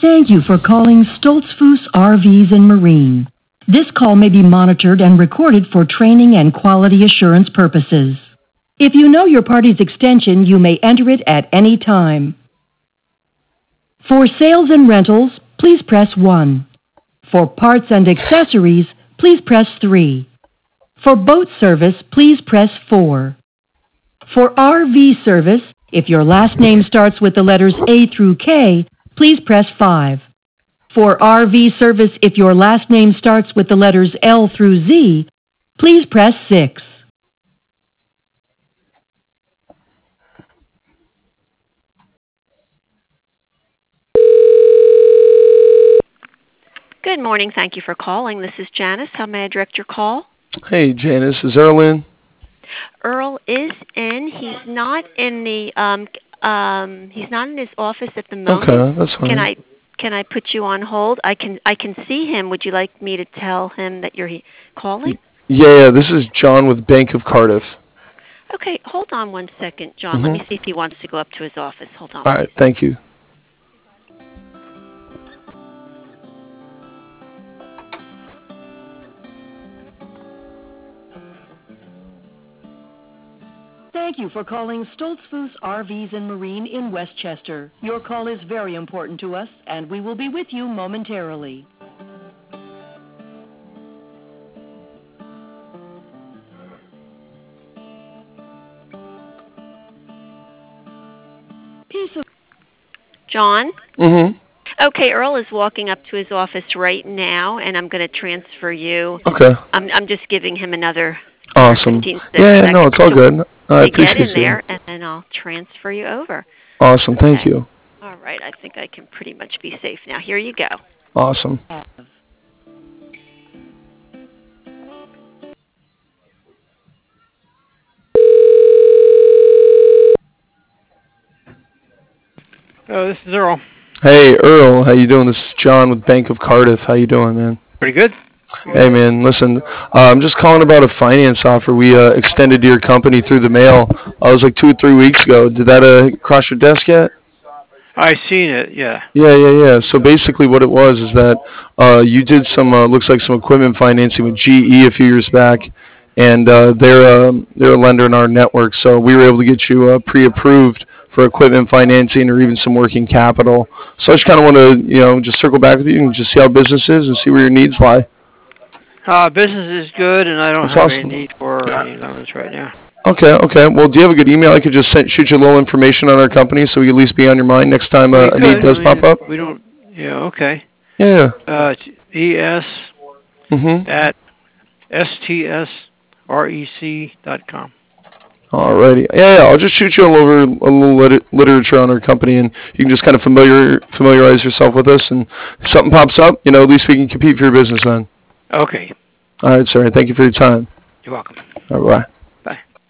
Thank you for calling Stoltzfus RVs and Marine. This call may be monitored and recorded for training and quality assurance purposes. If you know your party's extension, you may enter it at any time. For sales and rentals, please press 1. For parts and accessories, please press 3. For boat service, please press 4. For RV service, if your last name starts with the letters A through K, please press 5. For RV service, if your last name starts with the letters L through Z, please press 6. Good morning. Thank you for calling. This is Janice. How may I direct your call? Hey, Janice, is Earl in? Earl is in. He's not in the he's not in his office at the moment. Okay, that's fine. Can I put you on hold? I can see him. Would you like me to tell him that you're calling? Yeah, this is John with Bank of Cardiff. Okay, hold on one second, John. Let me see if he wants to go up to his office. Hold on. All right, thank you. Thank you for calling Stoltzfus RVs and Marine in Westchester. Your call is very important to us, and we will be with you momentarily. John? Mm-hmm. Okay, Earl is walking up to his office right now, and I'm going to transfer you. Okay. I'm just giving him another Awesome. 15 Yeah, no, it's all good. I appreciate get in you. there, and then I'll transfer you over. Awesome, thank you. All right, I think I can pretty much be safe now. Here you go. Awesome. Oh, this is Earl. Hey, Earl, how you doing? This is John with Bank of Cardiff. How you doing, man? Pretty good. Hey, man, listen, I'm just calling about a finance offer we extended to your company through the mail. It was like 2 or 3 weeks ago. Did that cross your desk yet? I seen it, yeah. Yeah. So basically what it was is that you did some, looks like some equipment financing with GE a few years back, and they're a lender in our network, so we were able to get you pre-approved for equipment financing or even some working capital. So I just kind of want to, just circle back with you and just see how business is and see where your needs lie. Business is good, and I don't That's have awesome. any need for any loans right now. Okay. Well, do you have a good email? I could just shoot you a little information on our company so we at least be on your mind next time a need does pop up. We don't, yeah, okay. Yeah. ES Mm-hmm. at STSREC.com. Alrighty. Yeah, I'll just shoot you a little literature on our company, and you can just kind of familiarize yourself with us, and if something pops up, at least we can compete for your business then. Okay. All right, sir. Thank you for your time. You're welcome. All right. Bye.